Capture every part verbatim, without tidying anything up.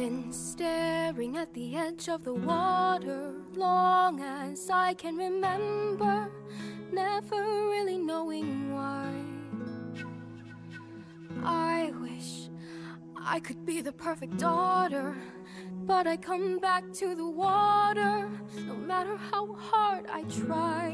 been staring at the edge of the water long as I can remember, never really knowing why. I wish I could be the perfect daughter, but I come back to the water no matter how hard I try.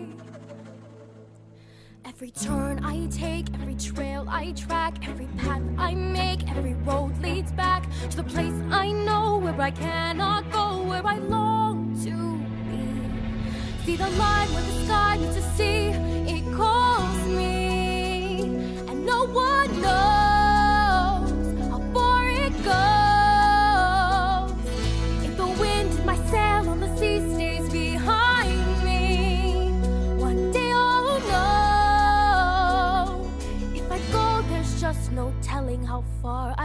Every turn I take, every trail I track, every path I make, every road leads back to the place I know where I cannot go, where I long to be. See the line where the sky meets the sea, it calls me, and no one knows how far it goes. If the wind in my sail on the sea stays behind me, one day I'll know. Just no telling how far